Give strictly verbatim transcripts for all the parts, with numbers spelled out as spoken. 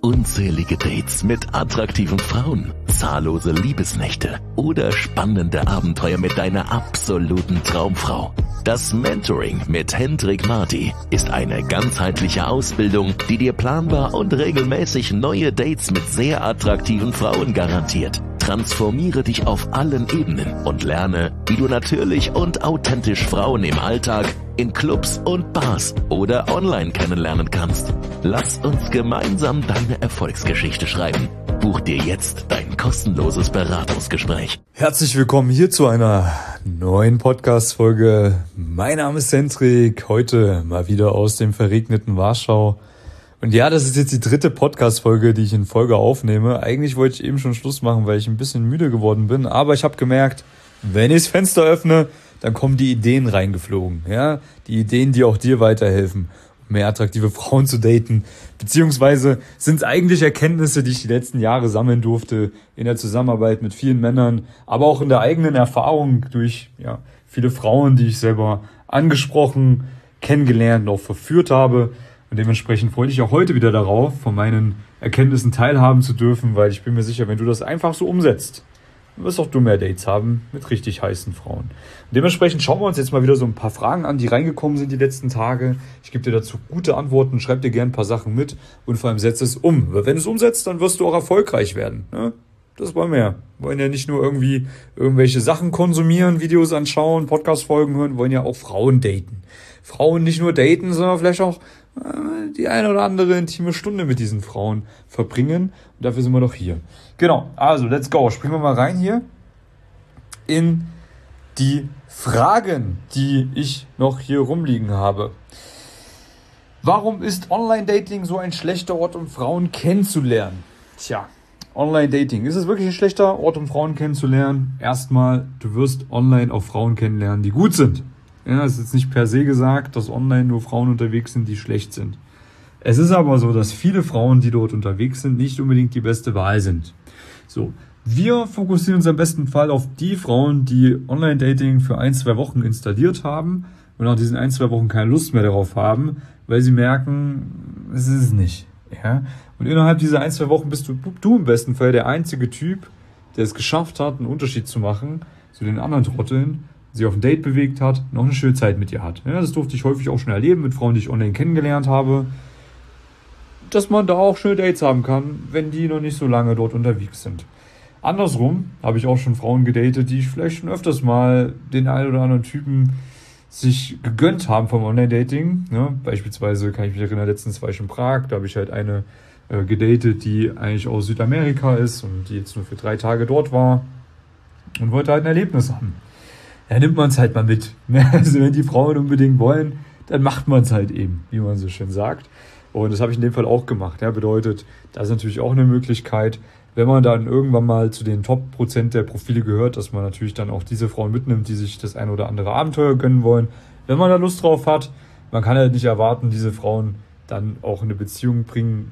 unzählige Dates mit attraktiven Frauen, zahllose Liebesnächte oder spannende Abenteuer mit deiner absoluten Traumfrau. Das Mentoring mit Hendrik Marty ist eine ganzheitliche Ausbildung, die dir planbar und regelmäßig neue Dates mit sehr attraktiven Frauen garantiert. Transformiere dich auf allen Ebenen und lerne, wie du natürlich und authentisch Frauen im Alltag, in Clubs und Bars oder online kennenlernen kannst. Lass uns gemeinsam deine Erfolgsgeschichte schreiben. Buch dir jetzt dein kostenloses Beratungsgespräch. Herzlich willkommen hier zu einer neuen Podcast-Folge. Mein Name ist Hendrik, heute mal wieder aus dem verregneten Warschau. Und ja, das ist jetzt die dritte Podcast-Folge, die ich in Folge aufnehme. Eigentlich wollte ich eben schon Schluss machen, weil ich ein bisschen müde geworden bin. Aber ich habe gemerkt, wenn ich das Fenster öffne, dann kommen die Ideen reingeflogen. Ja, die Ideen, die auch dir weiterhelfen, um mehr attraktive Frauen zu daten. Beziehungsweise sind es eigentlich Erkenntnisse, die ich die letzten Jahre sammeln durfte in der Zusammenarbeit mit vielen Männern, aber auch in der eigenen Erfahrung durch ja viele Frauen, die ich selber angesprochen, kennengelernt und auch verführt habe. Und dementsprechend freue ich mich auch heute wieder darauf, von meinen Erkenntnissen teilhaben zu dürfen, weil ich bin mir sicher, wenn du das einfach so umsetzt, dann wirst auch du mehr Dates haben mit richtig heißen Frauen. Und dementsprechend schauen wir uns jetzt mal wieder so ein paar Fragen an, die reingekommen sind die letzten Tage. Ich gebe dir dazu gute Antworten, schreib dir gerne ein paar Sachen mit und vor allem setz es um. Weil wenn du es umsetzt, dann wirst du auch erfolgreich werden. Ne? Das wollen wir ja. Wir wollen ja nicht nur irgendwie irgendwelche Sachen konsumieren, Videos anschauen, Podcast-Folgen hören, wir wollen ja auch Frauen daten. Frauen nicht nur daten, sondern vielleicht auch äh, die eine oder andere intime Stunde mit diesen Frauen verbringen. Und dafür sind wir doch hier. Genau, also let's go. Springen wir mal rein hier in die Fragen, die ich noch hier rumliegen habe. Warum ist Online-Dating so ein schlechter Ort, um Frauen kennenzulernen? Tja, Online-Dating. Ist es wirklich ein schlechter Ort, um Frauen kennenzulernen? Erstmal, du wirst online auch Frauen kennenlernen, die gut sind. Ja, es ist jetzt nicht per se gesagt, dass online nur Frauen unterwegs sind, die schlecht sind. Es ist aber so, dass viele Frauen, die dort unterwegs sind, nicht unbedingt die beste Wahl sind. So, wir fokussieren uns am besten Fall auf die Frauen, die Online-Dating für ein, zwei Wochen installiert haben und nach diesen ein, zwei Wochen keine Lust mehr darauf haben, weil sie merken, es ist es nicht. Ja? Und innerhalb dieser ein, zwei Wochen bist du, du im besten Fall der einzige Typ, der es geschafft hat, einen Unterschied zu machen zu den anderen Trotteln, sie auf ein Date bewegt hat, noch eine schöne Zeit mit ihr hat. Ja, das durfte ich häufig auch schon erleben mit Frauen, die ich online kennengelernt habe, dass man da auch schöne Dates haben kann, wenn die noch nicht so lange dort unterwegs sind. Andersrum habe ich auch schon Frauen gedatet, die vielleicht schon öfters mal den einen oder anderen Typen sich gegönnt haben vom Online-Dating. Ja, beispielsweise kann ich mich erinnern, letztens war ich in Prag, da habe ich halt eine äh, gedatet, die eigentlich aus Südamerika ist und die jetzt nur für drei Tage dort war und wollte halt ein Erlebnis haben. Da nimmt man es halt mal mit. Also wenn die Frauen unbedingt wollen, dann macht man es halt eben, wie man so schön sagt. Und das habe ich in dem Fall auch gemacht. Ja, bedeutet, das ist natürlich auch eine Möglichkeit, wenn man dann irgendwann mal zu den Top-Prozent der Profile gehört, dass man natürlich dann auch diese Frauen mitnimmt, die sich das ein oder andere Abenteuer gönnen wollen. Wenn man da Lust drauf hat, man kann halt nicht erwarten, diese Frauen dann auch in eine Beziehung bringen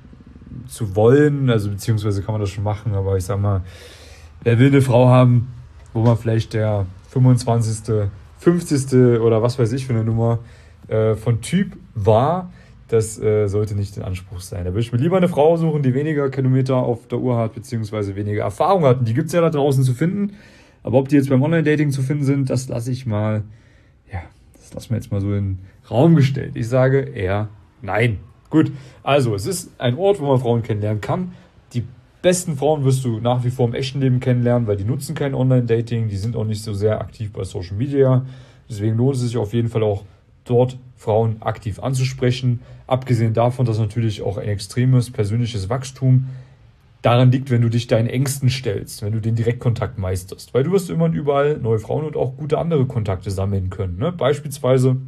zu wollen. Also beziehungsweise kann man das schon machen, aber ich sag mal, wer will eine Frau haben, wo man vielleicht der fünfundzwanzigste, fünfzigste oder was weiß ich für eine Nummer äh, von Typ war, das äh, sollte nicht in Anspruch sein. Da würde ich mir lieber eine Frau suchen, die weniger Kilometer auf der Uhr hat, beziehungsweise weniger Erfahrung hat. Und die gibt es ja da draußen zu finden. Aber ob die jetzt beim Online-Dating zu finden sind, das lasse ich mal, ja, das lassen wir jetzt mal so in den Raum gestellt. Ich sage eher nein. Gut, also es ist ein Ort, wo man Frauen kennenlernen kann. Die besten Frauen wirst du nach wie vor im echten Leben kennenlernen, weil die nutzen kein Online-Dating, die sind auch nicht so sehr aktiv bei Social Media. Deswegen lohnt es sich auf jeden Fall auch, dort Frauen aktiv anzusprechen. Abgesehen davon, dass natürlich auch ein extremes persönliches Wachstum daran liegt, wenn du dich deinen Ängsten stellst, wenn du den Direktkontakt meisterst. Weil du wirst immer und überall neue Frauen und auch gute andere Kontakte sammeln können. Ne? Beispielsweise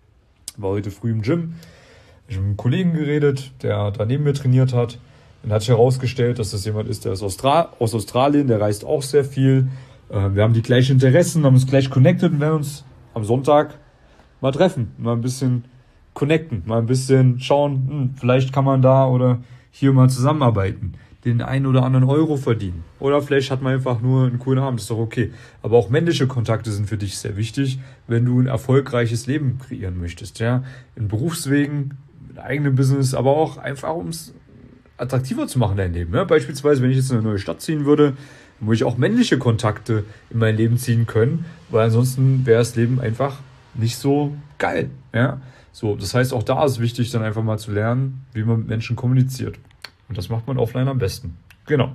war heute früh im Gym, ich habe mit einem Kollegen geredet, der da neben mir trainiert hat. Dann hat sich herausgestellt, dass das jemand ist, der ist Austra- aus Australien, der reist auch sehr viel. Wir haben die gleichen Interessen, haben uns gleich connected und werden uns am Sonntag mal treffen, mal ein bisschen connecten, mal ein bisschen schauen, hm, vielleicht kann man da oder hier mal zusammenarbeiten, den einen oder anderen Euro verdienen. Oder vielleicht hat man einfach nur einen coolen Abend, ist doch okay. Aber auch männliche Kontakte sind für dich sehr wichtig, wenn du ein erfolgreiches Leben kreieren möchtest. Ja, in Berufswegen, mit eigenem Business, aber auch einfach ums attraktiver zu machen, dein Leben. Ne? Beispielsweise, wenn ich jetzt in eine neue Stadt ziehen würde, muss ich auch männliche Kontakte in mein Leben ziehen können, weil ansonsten wäre das Leben einfach nicht so geil. Ja? So, das heißt, auch da ist wichtig, dann einfach mal zu lernen, wie man mit Menschen kommuniziert. Und das macht man offline am besten. Genau.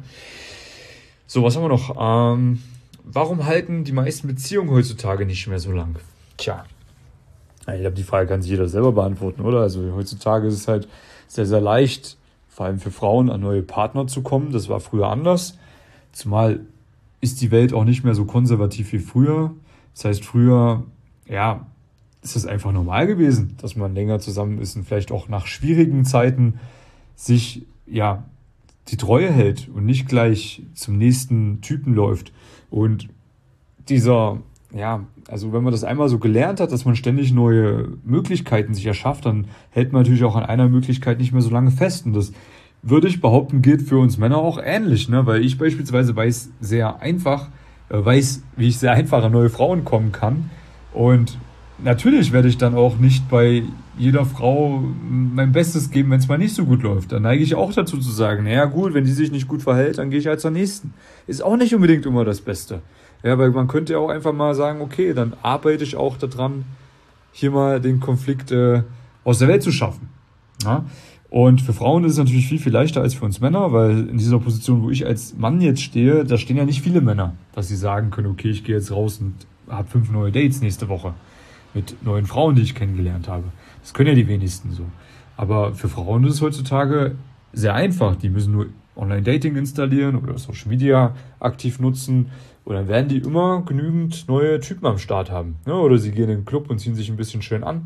So, was haben wir noch? Ähm, warum halten die meisten Beziehungen heutzutage nicht mehr so lang? Tja, ich glaube, die Frage kann sich jeder selber beantworten, oder? Also heutzutage ist es halt sehr, sehr leicht, vor allem für Frauen, an neue Partner zu kommen. Das war früher anders. Zumal ist die Welt auch nicht mehr so konservativ wie früher. Das heißt, früher, ja, ist es einfach normal gewesen, dass man länger zusammen ist und vielleicht auch nach schwierigen Zeiten sich, ja, die Treue hält und nicht gleich zum nächsten Typen läuft. Und dieser, ja, also wenn man das einmal so gelernt hat, dass man ständig neue Möglichkeiten sich erschafft, dann hält man natürlich auch an einer Möglichkeit nicht mehr so lange fest. Und das würde ich behaupten, gilt für uns Männer auch ähnlich, ne? Weil ich beispielsweise weiß sehr einfach, äh, weiß, wie ich sehr einfach an neue Frauen kommen kann. Und natürlich werde ich dann auch nicht bei jeder Frau mein Bestes geben, wenn es mal nicht so gut läuft. Dann neige ich auch dazu zu sagen, naja gut, wenn die sich nicht gut verhält, dann gehe ich halt zur nächsten. Ist auch nicht unbedingt immer das Beste. Ja, weil man könnte ja auch einfach mal sagen, okay, dann arbeite ich auch daran, hier mal den Konflikt äh, aus der Welt zu schaffen. Ja? Und für Frauen ist es natürlich viel, viel leichter als für uns Männer, weil in dieser Position, wo ich als Mann jetzt stehe, da stehen ja nicht viele Männer, dass sie sagen können, okay, ich gehe jetzt raus und habe fünf neue Dates nächste Woche mit neuen Frauen, die ich kennengelernt habe. Das können ja die wenigsten so. Aber für Frauen ist es heutzutage sehr einfach. Die müssen nur Online-Dating installieren oder Social Media aktiv nutzen. Und dann werden die immer genügend neue Typen am Start haben. Ja, oder sie gehen in den Club und ziehen sich ein bisschen schön an.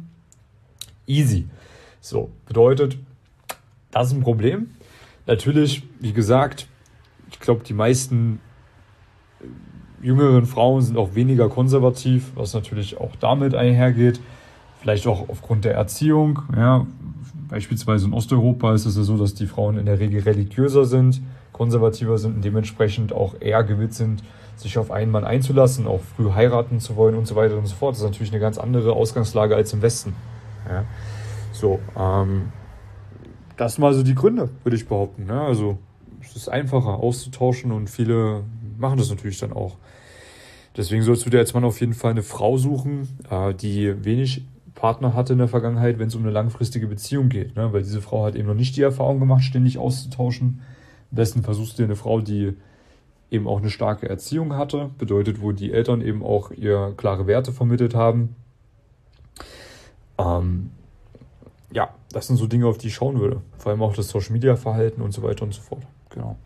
Easy. So, bedeutet, das ist ein Problem. Natürlich, wie gesagt, ich glaube, die meisten jüngeren Frauen sind auch weniger konservativ, was natürlich auch damit einhergeht. Vielleicht auch aufgrund der Erziehung. Ja, beispielsweise in Osteuropa ist es ja so, dass die Frauen in der Regel religiöser sind, konservativer sind und dementsprechend auch eher gewillt sind, sich auf einen Mann einzulassen, auch früh heiraten zu wollen und so weiter und so fort. Das ist natürlich eine ganz andere Ausgangslage als im Westen. Ja, so, ähm, das sind mal so die Gründe, würde ich behaupten. Ne? Also es ist einfacher auszutauschen und viele machen das natürlich dann auch. Deswegen sollst du dir als Mann auf jeden Fall eine Frau suchen, die wenig Partner hatte in der Vergangenheit, wenn es um eine langfristige Beziehung geht. Ne? Weil diese Frau hat eben noch nicht die Erfahrung gemacht, ständig auszutauschen. Am besten versuchst du dir eine Frau, die eben auch eine starke Erziehung hatte. Bedeutet, wo die Eltern eben auch ihr klare Werte vermittelt haben. Ähm, ja, das sind so Dinge, auf die ich schauen würde. Vor allem auch das Social-Media-Verhalten und so weiter und so fort. Genau.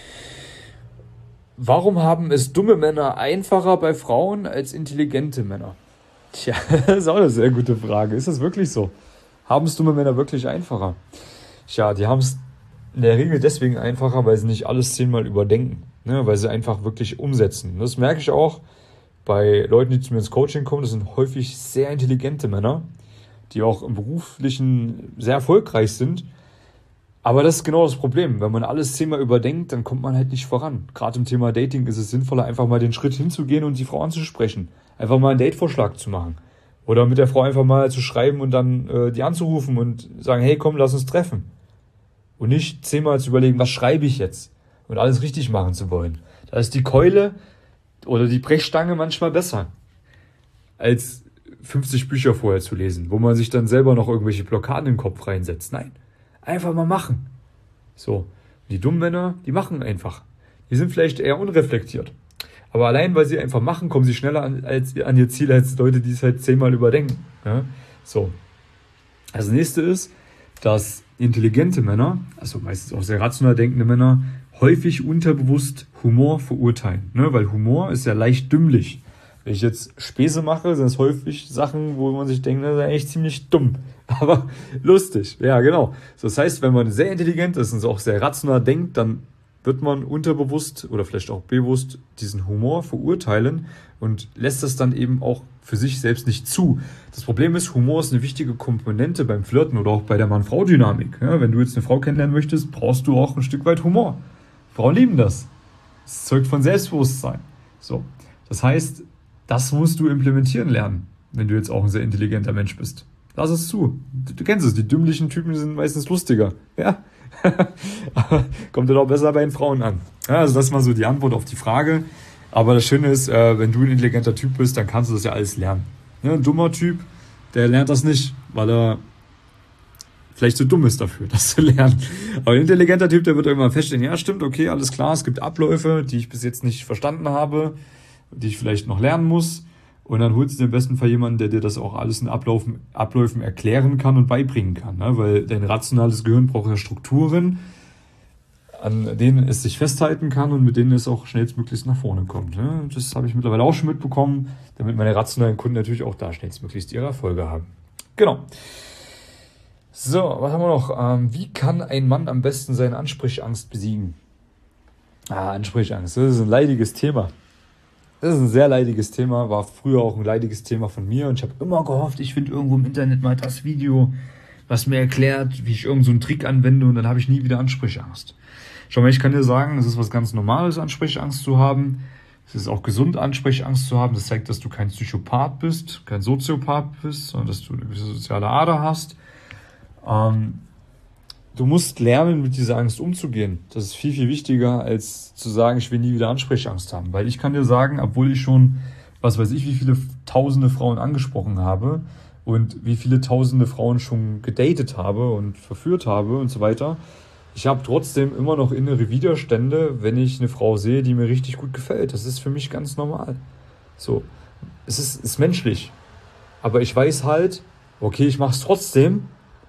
Warum haben es dumme Männer einfacher bei Frauen als intelligente Männer? Tja, das ist auch eine sehr gute Frage. Ist das wirklich so? Haben es dumme Männer wirklich einfacher? Tja, die haben es in der Regel deswegen einfacher, weil sie nicht alles zehnmal überdenken. Ne? Weil sie einfach wirklich umsetzen. Das merke ich auch bei Leuten, die zu mir ins Coaching kommen. Das sind häufig sehr intelligente Männer, die auch im Beruflichen sehr erfolgreich sind. Aber das ist genau das Problem. Wenn man alles zehnmal überdenkt, dann kommt man halt nicht voran. Gerade im Thema Dating ist es sinnvoller, einfach mal den Schritt hinzugehen und die Frau anzusprechen. Einfach mal einen Datevorschlag zu machen. Oder mit der Frau einfach mal zu schreiben und dann äh, die anzurufen und sagen, hey, komm, lass uns treffen. Und nicht zehnmal zu überlegen, was schreibe ich jetzt? Und alles richtig machen zu wollen. Da ist die Keule oder die Brechstange manchmal besser, als fünfzig Bücher vorher zu lesen, wo man sich dann selber noch irgendwelche Blockaden in den Kopf reinsetzt. Nein. Einfach mal machen. So. Und die dummen Männer, die machen einfach. Die sind vielleicht eher unreflektiert. Aber allein, weil sie einfach machen, kommen sie schneller an, als, an ihr Ziel als Leute, die es halt zehnmal überdenken. Ja? So. Das nächste ist, dass intelligente Männer, also meistens auch sehr rational denkende Männer, häufig unterbewusst Humor verurteilen. Ne? Weil Humor ist ja leicht dümmlich. Wenn ich jetzt Späße mache, sind es häufig Sachen, wo man sich denkt, das ist eigentlich ziemlich dumm. Aber lustig. Ja, genau. Das heißt, wenn man sehr intelligent ist und auch sehr rational denkt, dann wird man unterbewusst oder vielleicht auch bewusst diesen Humor verurteilen und lässt das dann eben auch für sich selbst nicht zu. Das Problem ist, Humor ist eine wichtige Komponente beim Flirten oder auch bei der Mann-Frau-Dynamik. Ja, wenn du jetzt eine Frau kennenlernen möchtest, brauchst du auch ein Stück weit Humor. Frauen lieben das. Das zeugt von Selbstbewusstsein. So. Das heißt, das musst du implementieren lernen, wenn du jetzt auch ein sehr intelligenter Mensch bist. Lass es zu. Du, du kennst es, die dümmlichen Typen sind meistens lustiger. Ja, Kommt dann auch besser bei den Frauen an. Ja, also das ist mal so die Antwort auf die Frage. Aber das Schöne ist, äh, wenn du ein intelligenter Typ bist, dann kannst du das ja alles lernen. Ja, ein dummer Typ, der lernt das nicht, weil er vielleicht zu dumm ist dafür, das zu lernen. Aber ein intelligenter Typ, der wird irgendwann feststellen, ja stimmt, okay, alles klar, es gibt Abläufe, die ich bis jetzt nicht verstanden habe, die ich vielleicht noch lernen muss. Und dann holst du dir im besten Fall jemanden, der dir das auch alles in Ablaufen, Abläufen erklären kann und beibringen kann. Ne? Weil dein rationales Gehirn braucht ja Strukturen, an denen es sich festhalten kann und mit denen es auch schnellstmöglichst nach vorne kommt. Ne? Das habe ich mittlerweile auch schon mitbekommen, damit meine rationalen Kunden natürlich auch da schnellstmöglichst ihre Erfolge haben. Genau. So, was haben wir noch? Ähm, wie kann ein Mann am besten seine Ansprechangst besiegen? Ah, Ansprechangst, das ist ein leidiges Thema. Das ist ein sehr leidiges Thema, war früher auch ein leidiges Thema von mir und ich habe immer gehofft, ich finde irgendwo im Internet mal das Video, was mir erklärt, wie ich irgend so einen Trick anwende und dann habe ich nie wieder Ansprechangst. Schau mal, ich kann dir sagen, es ist was ganz Normales, Ansprechangst zu haben. Es ist auch gesund, Ansprechangst zu haben. Das zeigt, dass du kein Psychopath bist, kein Soziopath bist, sondern dass du eine gewisse soziale Ader hast. Ähm, Du musst lernen, mit dieser Angst umzugehen. Das ist viel, viel wichtiger, als zu sagen, ich will nie wieder Ansprechangst haben. Weil ich kann dir sagen, obwohl ich schon, was weiß ich, wie viele tausende Frauen angesprochen habe und wie viele tausende Frauen schon gedatet habe und verführt habe und so weiter, ich habe trotzdem immer noch innere Widerstände, wenn ich eine Frau sehe, die mir richtig gut gefällt. Das ist für mich ganz normal. So, es ist, ist menschlich. Aber ich weiß halt, okay, ich mache es trotzdem.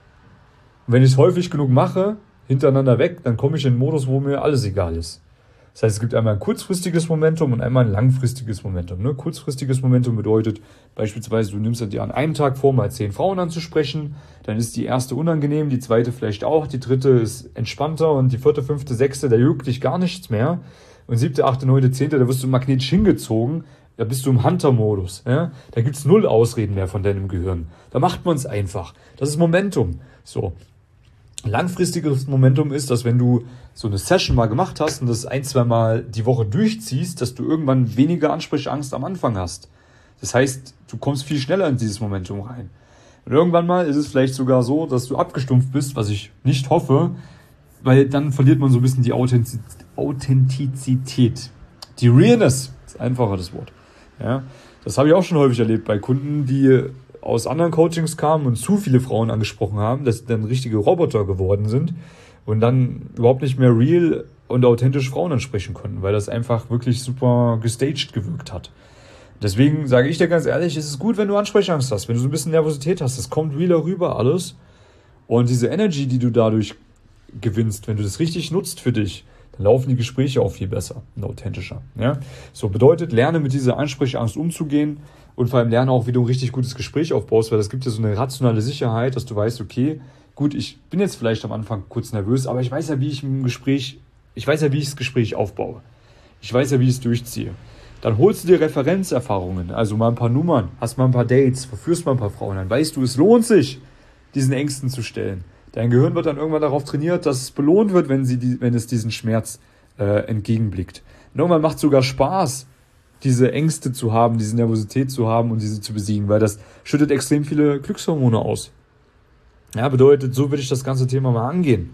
Wenn ich es häufig genug mache, hintereinander weg, dann komme ich in einen Modus, wo mir alles egal ist. Das heißt, es gibt einmal ein kurzfristiges Momentum und einmal ein langfristiges Momentum. Ne? Kurzfristiges Momentum bedeutet beispielsweise, du nimmst dir an einem Tag vor, mal zehn Frauen anzusprechen, dann ist die erste unangenehm, die zweite vielleicht auch, die dritte ist entspannter und die vierte, fünfte, sechste, da juckt dich gar nichts mehr. Und siebte, achte, neunte, zehnte, da wirst du magnetisch hingezogen, da bist du im Hunter-Modus. Ja? Da gibt's null Ausreden mehr von deinem Gehirn. Da macht man es einfach. Das ist Momentum. So. Langfristiges Momentum ist, dass wenn du so eine Session mal gemacht hast und das ein, zwei Mal die Woche durchziehst, dass du irgendwann weniger Ansprechangst am Anfang hast. Das heißt, du kommst viel schneller in dieses Momentum rein. Und irgendwann mal ist es vielleicht sogar so, dass du abgestumpft bist, was ich nicht hoffe, weil dann verliert man so ein bisschen die Authentiz- Authentizität. Die Realness ist einfacher das Wort. Ja, das habe ich auch schon häufig erlebt bei Kunden, die aus anderen Coachings kamen und zu viele Frauen angesprochen haben, dass sie dann richtige Roboter geworden sind und dann überhaupt nicht mehr real und authentisch Frauen ansprechen konnten, weil das einfach wirklich super gestaged gewirkt hat. Deswegen sage ich dir ganz ehrlich, es ist gut, wenn du Ansprechangst hast, wenn du so ein bisschen Nervosität hast, es kommt realer rüber alles und diese Energy, die du dadurch gewinnst, wenn du das richtig nutzt für dich, dann laufen die Gespräche auch viel besser und authentischer. Ja? So bedeutet, lerne mit dieser Ansprechangst umzugehen, und vor allem lerne auch, wie du ein richtig gutes Gespräch aufbaust, weil das gibt dir so eine rationale Sicherheit, dass du weißt, okay, gut, ich bin jetzt vielleicht am Anfang kurz nervös, aber ich weiß ja, wie ich im Gespräch, ich weiß ja, wie ich das Gespräch aufbaue. Ich weiß ja, wie ich es durchziehe. Dann holst du dir Referenzerfahrungen, also mal ein paar Nummern, hast mal ein paar Dates, verführst mal ein paar Frauen, dann weißt du, es lohnt sich, diesen Ängsten zu stellen. Dein Gehirn wird dann irgendwann darauf trainiert, dass es belohnt wird, wenn, sie die, wenn es diesen Schmerz äh, entgegenblickt. Und irgendwann macht es sogar Spaß, diese Ängste zu haben, diese Nervosität zu haben und diese zu besiegen, weil das schüttet extrem viele Glückshormone aus. Ja, bedeutet, so würde ich das ganze Thema mal angehen.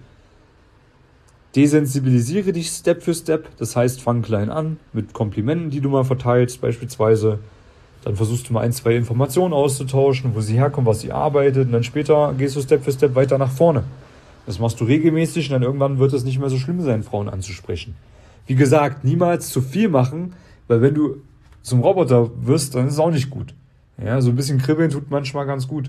Desensibilisiere dich Step für Step, das heißt, fang klein an, mit Komplimenten, die du mal verteilst beispielsweise. Dann versuchst du mal ein, zwei Informationen auszutauschen, wo sie herkommt, was sie arbeitet und dann später gehst du Step für Step weiter nach vorne. Das machst du regelmäßig und dann irgendwann wird es nicht mehr so schlimm sein, Frauen anzusprechen. Wie gesagt, niemals zu viel machen, weil wenn du zum Roboter wirst, dann ist es auch nicht gut. Ja, so ein bisschen kribbeln tut manchmal ganz gut.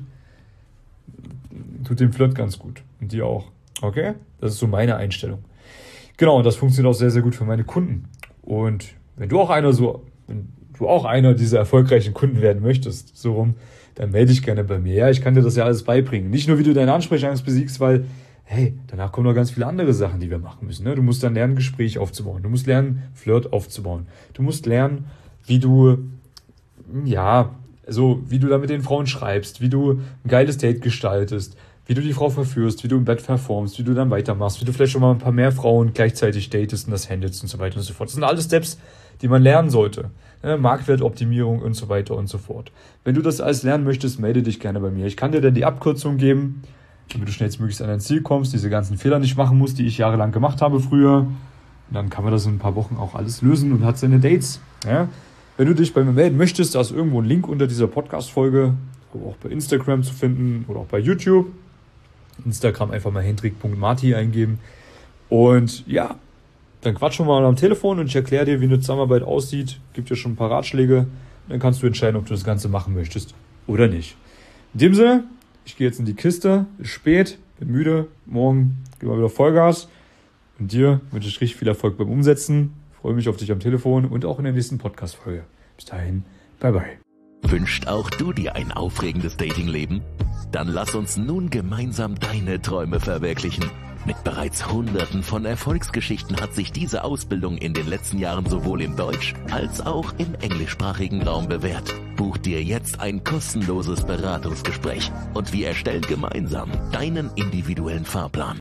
Tut dem Flirt ganz gut. Und dir auch. Okay? Das ist so meine Einstellung. Genau, und das funktioniert auch sehr, sehr gut für meine Kunden. Und wenn du auch einer so, wenn du auch einer dieser erfolgreichen Kunden werden möchtest, so rum, dann melde dich gerne bei mir. Ja, ich kann dir das ja alles beibringen. Nicht nur, wie du deine Ansprechangst besiegst, weil hey, danach kommen noch ganz viele andere Sachen, die wir machen müssen. Ne? Du musst dann lernen, Gespräch aufzubauen. Du musst lernen, Flirt aufzubauen. Du musst lernen, wie du, ja, also wie du da mit den Frauen schreibst, wie du ein geiles Date gestaltest, wie du die Frau verführst, wie du im Bett performst, wie du dann weitermachst, wie du vielleicht schon mal ein paar mehr Frauen gleichzeitig datest und das handelst und so weiter und so fort. Das sind alles Steps, die man lernen sollte. Ne? Marktwertoptimierung und so weiter und so fort. Wenn du das alles lernen möchtest, melde dich gerne bei mir. Ich kann dir dann die Abkürzung geben. damit du schnellstmöglichst an dein Ziel kommst, diese ganzen Fehler nicht machen musst, die ich jahrelang gemacht habe früher. Und dann kann man das in ein paar Wochen auch alles lösen und hat seine Dates. Ja? Wenn du dich bei mir melden möchtest, da ist irgendwo ein Link unter dieser Podcast-Folge, auch bei Instagram zu finden oder auch bei YouTube. Instagram einfach mal hendrik punkt marti eingeben. Und ja, dann quatschen wir mal am Telefon und ich erkläre dir, wie eine Zusammenarbeit aussieht, gebe dir schon ein paar Ratschläge. Dann kannst du entscheiden, ob du das Ganze machen möchtest oder nicht. In dem Sinne, ich gehe jetzt in die Kiste, ist spät, bin müde, morgen gehen wir wieder Vollgas. Und dir wünsche ich richtig viel Erfolg beim Umsetzen. Freue mich auf dich am Telefon und auch in der nächsten Podcast-Folge. Bis dahin, bye bye. Wünscht auch du dir ein aufregendes Datingleben? Dann lass uns nun gemeinsam deine Träume verwirklichen. Mit bereits Hunderten von Erfolgsgeschichten hat sich diese Ausbildung in den letzten Jahren sowohl im Deutsch- als auch im englischsprachigen Raum bewährt. Buch dir jetzt ein kostenloses Beratungsgespräch und wir erstellen gemeinsam deinen individuellen Fahrplan.